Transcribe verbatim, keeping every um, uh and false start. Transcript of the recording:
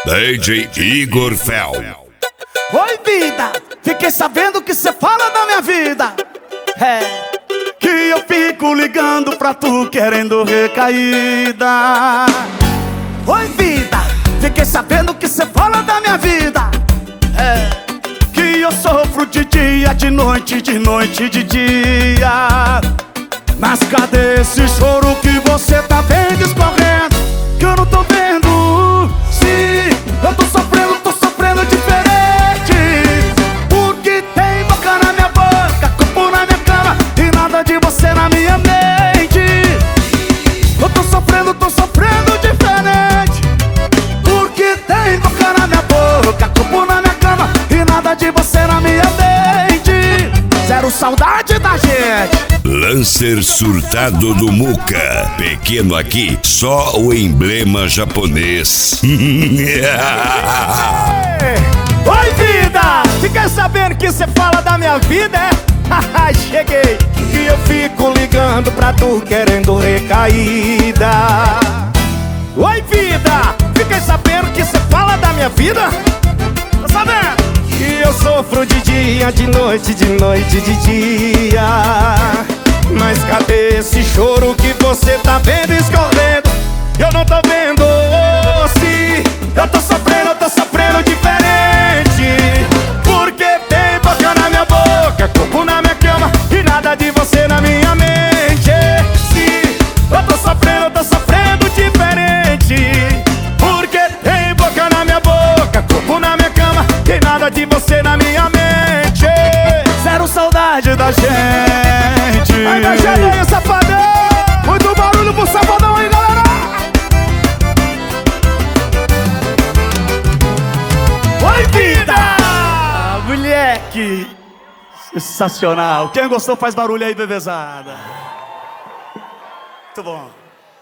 D J Igor Fel. Oi, vida, fiquei sabendo que cê fala da minha vida. É, que eu fico ligando pra tu querendo recaída. Oi, vida, fiquei sabendo que cê fala da minha vida. É, que eu sofro de dia, de noite, de noite, de dia. Mas cadê esse choro que você tá vendo escorrendo? Que eu não tô vendo. Sim, eu tô sofrendo, tô sofrendo diferente. Porque tem boca na minha boca, corpo na minha cama e nada de você na minha mente. Eu tô sofrendo, tô sofrendo diferente. Porque tem boca na minha boca, corpo na minha cama e nada de você na minha mente. Zero saudade da gente. Lancer surtado do Muca. Pequeno aqui, só o emblema japonês. Oi, vida! Fiquei sabendo que você fala da minha vida, é? Cheguei! E eu fico ligando pra tu querendo recaída. Oi, vida! Fiquei sabendo que você fala da minha vida. Tá sabendo? Que eu sofro de dia, de noite, de noite, de dia. Mas cadê esse choro que você tá vendo escorrendo? Eu não tô vendo. Se eu tô sofrendo, eu tô sofrendo diferente. Porque tem boca na minha boca, corpo na minha cama e nada de você na minha mente. Se eu tô sofrendo, eu tô sofrendo diferente. Porque tem boca na minha boca, corpo na minha cama e nada de você na minha mente. Zero saudade da gente. Aí, baixada aí, safadão. Muito barulho pro safadão aí, galera. Oi, vida! Moleque! Sensacional. Quem gostou faz barulho aí, bebezada. Muito bom.